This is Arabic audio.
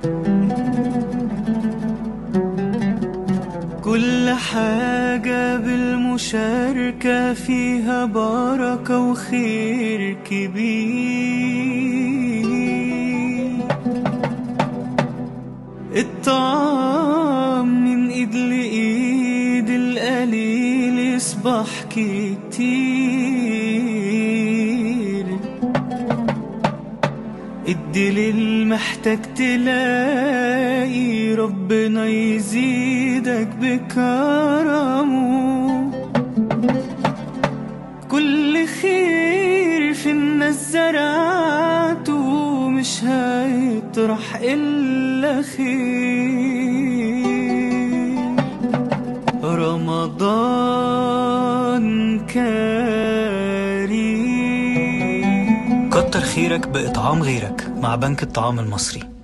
كل حاجة بالمشاركة فيها بركة وخير كبير. الطعام من ايد لايد، القليل يصبح كتير. ادي للمحتاج تلاقي ربنا يزيدك بكرمه. كل خير في الناس زرعته مش هيطرح إلا خير. رمضان كريم. كتر خيرك بإطعام غيرك مع بنك الطعام المصري.